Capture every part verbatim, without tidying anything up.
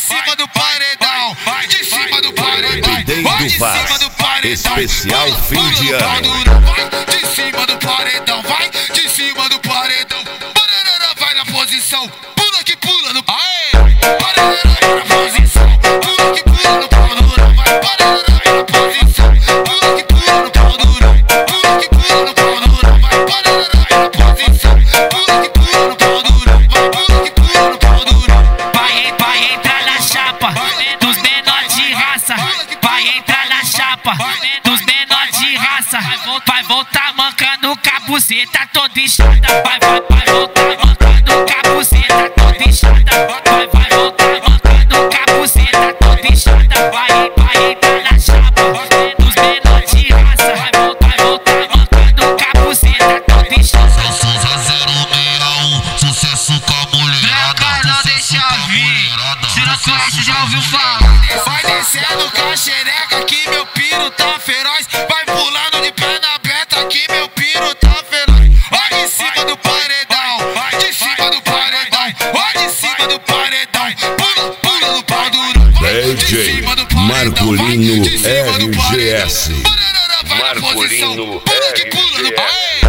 cima do paredão, de cima do paredão, vai de cima do paredão. Especial fim de ano. Vai de cima do paredão, vai de cima do paredão. Vai na posição, pula que pula no aê. Vai na posição, pula que pula no pau duro. Vai na posição, pula que pula no pau duro. Pula que pula no pau duro. Vai na posição, pula que pula no pau duro. Vai pula que pula no pau duro. Vai, vai entrar na chapa dos menores de raça. Vai entrar na chapa dos menores de raça. Vai voltar mancando com a buceta toda inchada. Vai, vai, vai voltar mancando com a buceta toda inchada. Vai, vai voltar mancando com a buceta toda inchada. Vai, vai entrar na chapa dos menores de raça. Vai voltar, vai voltar mancando com a buceta toda inchada. Souza zero seis um, sucesso com a mulherada. Branca não deixa vir, se não conhece já ouviu falar. Vai descendo com a xereca que meu piro tá feroz. Vai pulando de perna aberta que meu piro tá feroz. Vai de cima do paredão, vai de cima do paredão, vai de cima do paredão. Pula, pula no pau duro. Vai de cima do paredão, Marcolino vai de cima do paredão. R G S. Vai na posição, Marcolino pula que pula no pau.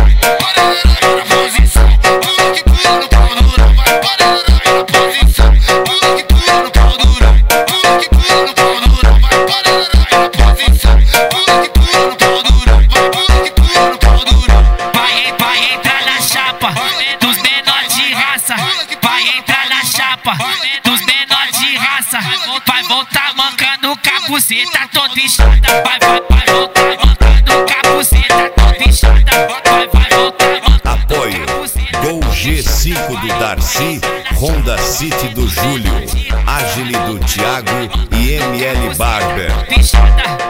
R G S. Vai na posição, pula que pula no pau duro. Vai na posição, pula que pula no pau duro. Pula que pula no pau duro. Vai na posição, pula que pula no pau duro. Vai pula que pula no pau duro. Vai, vai entrar na chapa dos menores de raça. Vai entrar na chapa dos menores de raça. Vai voltar mancando com a buceta toda inchada. Vai, vai, vai voltar mancando com a buceta toda inchada. Vai, vai voltar mancando. Apoio Gol G cinco do Darcy, Honda City do Júlio, Agile do Thiago e M L Barber. Inchada.